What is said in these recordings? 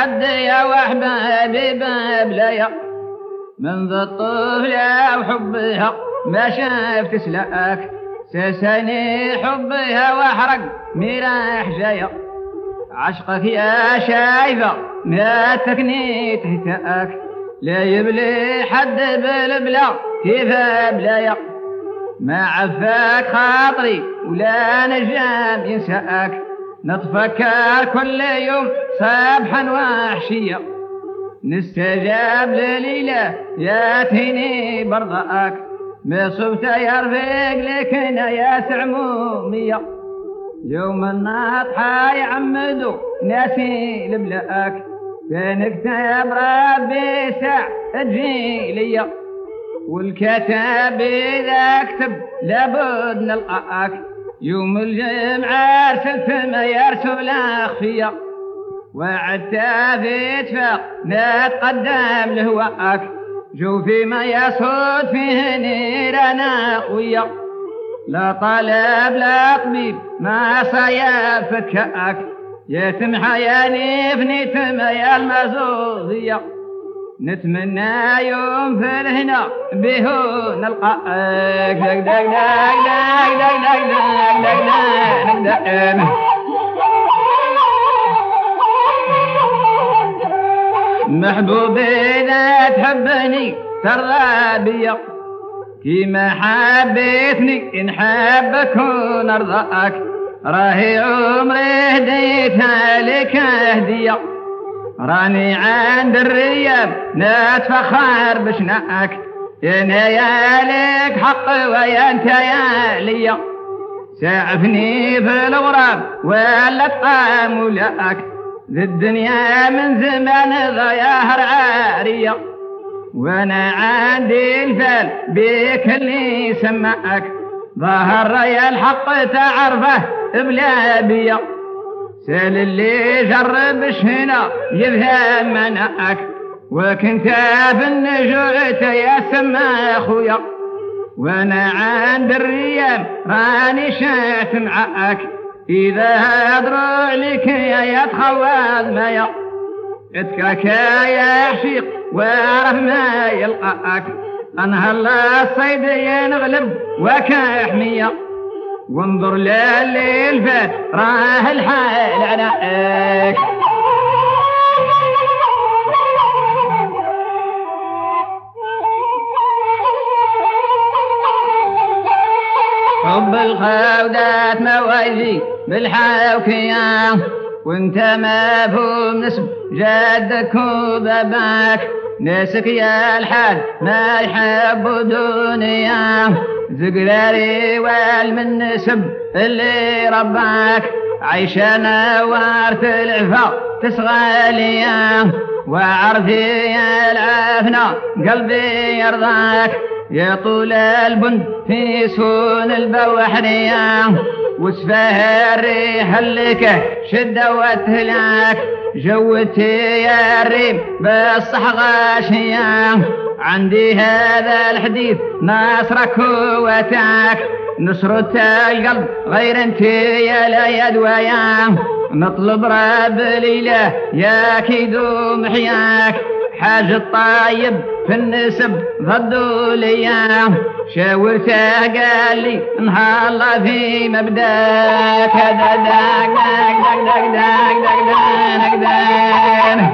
حد يا وحبابي بابليا منذ الطفلة وحبها ما شفت سلاك سسني حبها واحرق ميراح جايا عشقك يا شايفة ما تكني تهتاك لا يبلي حد بالبلا كيف بلايا ما عفاك خاطري ولا نجام ينساك نتفكر كل يوم صبحا وحشية نستجاب لليلة ياتيني برضاك ما صبت يا رفيق لكن يا سعمومية يوم الناطحة يعمدوا ناسي لبلاك كنكتب ربي ساع تجي ليا والكتاب إذا اكتب لابد نلقاك يوم الجمعة ارسلت ما يرسل اخفية وعدت في اتفاق نتقدم لهواك جوفي ما يصوت فيه نيرنا قوية لا طلب لا طبيب ما صياب فكاك يتم حياني فنيتم يا المزوزية نتمنى يوم في الهنا به نلقاك دق دق دق دق دق دق دق دق محبوبي إذا تحبني ترضى بيا كيما حبيتني إن حبك ونرضاك راهي عمري هديتها لك هدية راني عند الرياب نتفخر بشناك انا يا لك حق ويا انت يا ليا سعفني في الغراب ولا تقام ولاك ذي الدنيا من زمان ضياهر عارية وانا عندي الفال بك اللي سماك ظهر يا الحق تعرفه بلا بيا سال اللي جرب هنا يفهم مناك وكنت في النجوة يا سما خويا وانا عند الريام راني شات معاك اذا هدروا لك يا تخوض مايا اتكاك يا عشيق واعرف ما يلقاك انهلا الصيد ينغلب وكاحمية وانظر لليل فات راه الحال عناك حب الخودات مواجي بالحاوكية وانت مفهوم نسب جدك وباباك ناسك يا الحال ما يحب دنيا زقراري والمن نسب اللي رباك عيشنا وارث العفا تسغى ليا وعرفي يا العفنا قلبي يرضاك يا طول البند في سون البوحرية وسفاه الريح اللك شدة وتهلاك جوتي يا الريم بالصح غاشية عندي هذا الحديث ناصرك وتاك نصرة القلب غير انت يا لا يدويا نطلب رب الإله يا كيدو محياك حاج الطيب في النسب ضدوا ليا شاورته قال لي انها الله في مبداك داك داك داك داك داك داك داك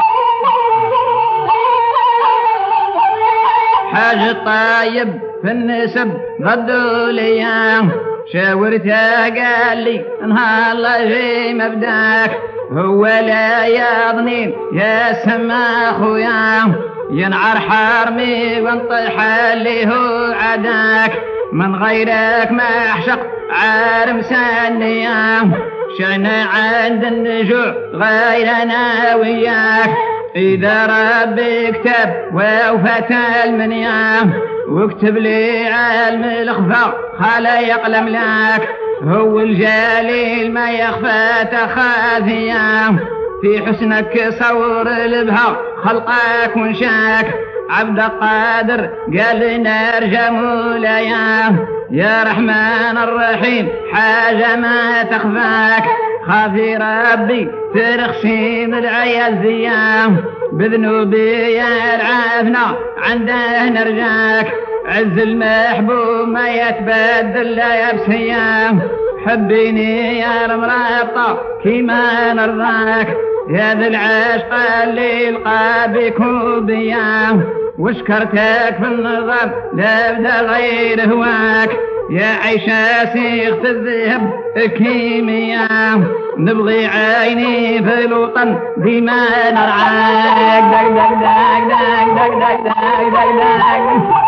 حاج الطيب في النسب ضدوا ليا شاورته قال لي انها الله في مبداك هو لا يظنين يا سما خويا ينعر حرمي وانطيح اللي هو عداك من غيرك ما احشق عارم سنيا شأنا عند النجوع غيرنا وياك إذا ربي كتب ووفت المنيا واكتب لي علم الخفا خلا يقلم لك هو الجليل ما يخفى تخافيا في حسنك صور البها خلقك ونشاك عبد القادر قال لنا ارجى مولايا يا رحمن الرحيم حاجة ما تخفاك خافي ربي ترخشين العيازية بذنوبي العافنا عنده نرجاك عز المحبوب ما يتبدل لا يبسيه حبيني يا المرابطة كيما نرضاك يا ذا العشق اللي لقى بك وبياه وشكرتك في النظر لا بدا غير هواك يا عيشة سيغة الذهب كيمياء نبغي عيني في الوطن ديما نرعاك داك داك داك داك داك داك داك داك داك